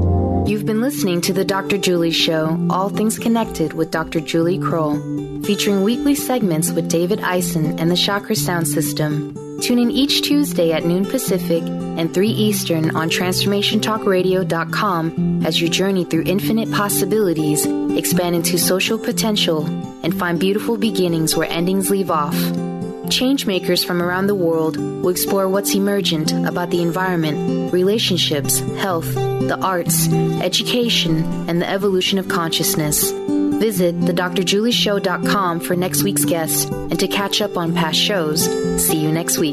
You've been listening to The Doctor Julie Show, All Things Connected with Doctor Julie Kroll, featuring weekly segments with David Eisen and the Chakra Sound System. Tune in each Tuesday at noon Pacific and three Eastern on transformation talk radio dot com as you journey through infinite possibilities, expand into social potential, and find beautiful beginnings where endings leave off. Changemakers from around the world will explore what's emergent about the environment, relationships, health, the arts, education, and the evolution of consciousness. Visit the dr julie show dot com for next week's guest and to catch up on past shows. See you next week.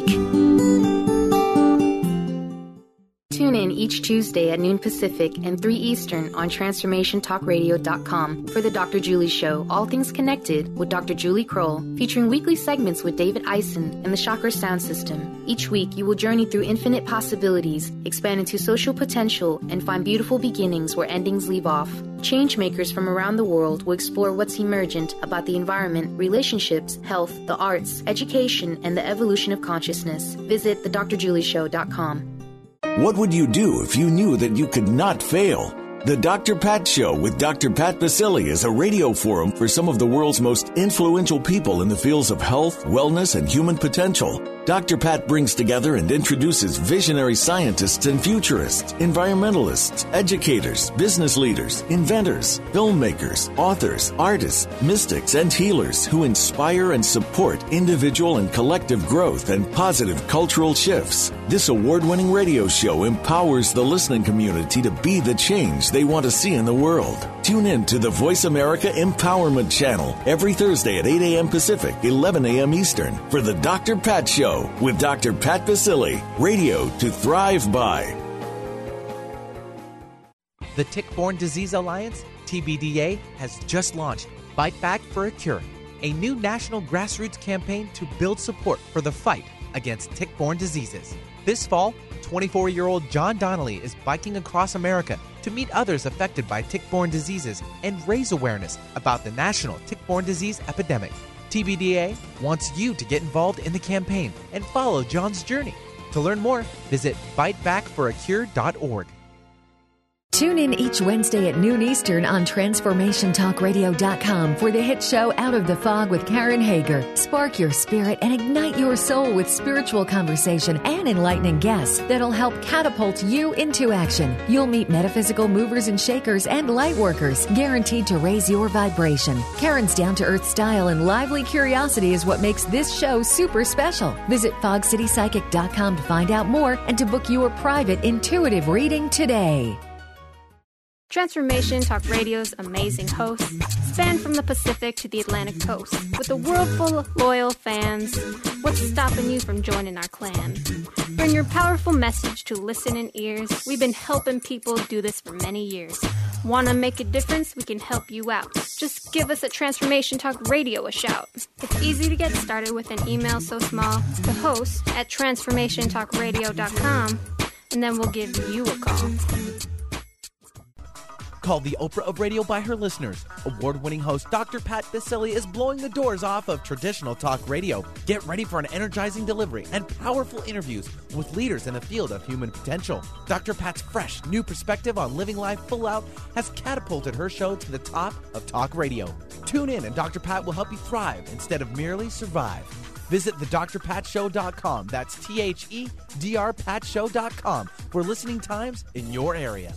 Tune in each Tuesday at noon Pacific and three Eastern on transformation talk radio dot com for The Doctor Julie Show, All Things Connected with Doctor Julie Kroll, featuring weekly segments with David Eisen and the Chakra Sound System. Each week, you will journey through infinite possibilities, expand into social potential, and find beautiful beginnings where endings leave off. Changemakers from around the world will explore what's emergent about the environment, relationships, health, the arts, education, and the evolution of consciousness. Visit the dr julie show dot com. What would you do if you knew that you could not fail? The Doctor Pat Show with Doctor Pat Baccili is a radio forum for some of the world's most influential people in the fields of health, wellness, and human potential. Doctor Pat brings together and introduces visionary scientists and futurists, environmentalists, educators, business leaders, inventors, filmmakers, authors, artists, mystics, and healers who inspire and support individual and collective growth and positive cultural shifts. This award-winning radio show empowers the listening community to be the change they want to see in the world. Tune in to the Voice America Empowerment Channel every Thursday at eight a.m. Pacific, eleven a.m. Eastern for the Doctor Pat Show with Doctor Pat Baccili, radio to thrive by. The Tick-Borne Disease Alliance, T B D A, has just launched Fight Back for a Cure, a new national grassroots campaign to build support for the fight against tick-borne diseases. This fall, twenty-four-year-old John Donnelly is biking across America to meet others affected by tick-borne diseases and raise awareness about the national tick-borne disease epidemic. T B D A wants you to get involved in the campaign and follow John's journey. To learn more, visit fight back for a cure dot org. Tune in each Wednesday at noon Eastern on transformation talk radio dot com for the hit show Out of the Fog with Karen Hager. Spark your spirit and ignite your soul with spiritual conversation and enlightening guests that'll help catapult you into action. You'll meet metaphysical movers and shakers and light workers, guaranteed to raise your vibration. Karen's down-to-earth style and lively curiosity is what makes this show super special. Visit fog city psychic dot com to find out more and to book your private intuitive reading today. Transformation Talk Radio's amazing hosts span from the Pacific to the Atlantic coast. With a world full of loyal fans, what's stopping you from joining our clan? Bring your powerful message to listening ears. We've been helping people do this for many years. Want to make a difference? We can help you out. Just give us at Transformation Talk Radio a shout. It's easy to get started with an email so small to host at transformation talk radio dot com, and then we'll give you a call. Called the Oprah of radio by her listeners, award-winning host Doctor Pat Baccili is blowing the doors off of traditional talk radio. Get ready for an energizing delivery and powerful interviews with leaders in the field of human potential. Doctor Pat's fresh, new perspective on living life full out has catapulted her show to the top of talk radio. Tune in and Doctor Pat will help you thrive instead of merely survive. Visit the dr pat show dot com. That's T H E D R pat show dot com for listening times in your area.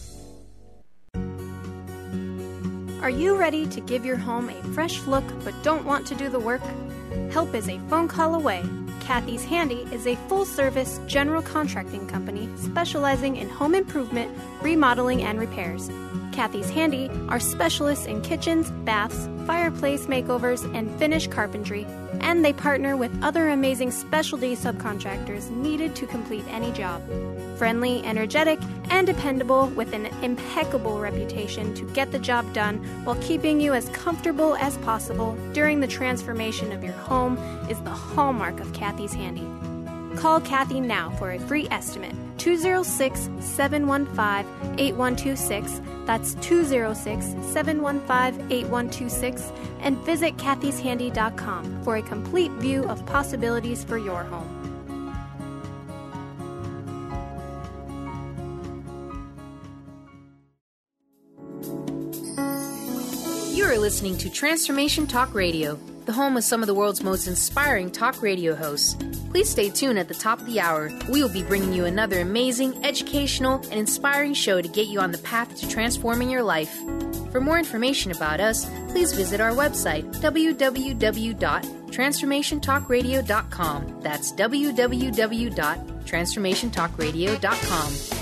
Are you ready to give your home a fresh look but don't want to do the work? Help is a phone call away. Kathy's Handy is a full-service general contracting company specializing in home improvement, remodeling, and repairs. Kathy's Handy are specialists in kitchens, baths, fireplace makeovers, and finish carpentry, and they partner with other amazing specialty subcontractors needed to complete any job. Friendly, energetic, and dependable with an impeccable reputation to get the job done while keeping you as comfortable as possible during the transformation of your home is the hallmark of Kathy's Handy. Call Kathy now for a free estimate. two oh six, seven one five, eight one two six. That's two oh six, seven one five, eight one two six. And visit kathys handy dot com for a complete view of possibilities for your home. You are listening to Transformation Talk Radio, the home of some of the world's most inspiring talk radio hosts. Please stay tuned at the top of the hour. We will be bringing you another amazing, educational, and inspiring show to get you on the path to transforming your life. For more information about us, please visit our website, w w w dot transformation talk radio dot com. That's w w w dot transformation talk radio dot com.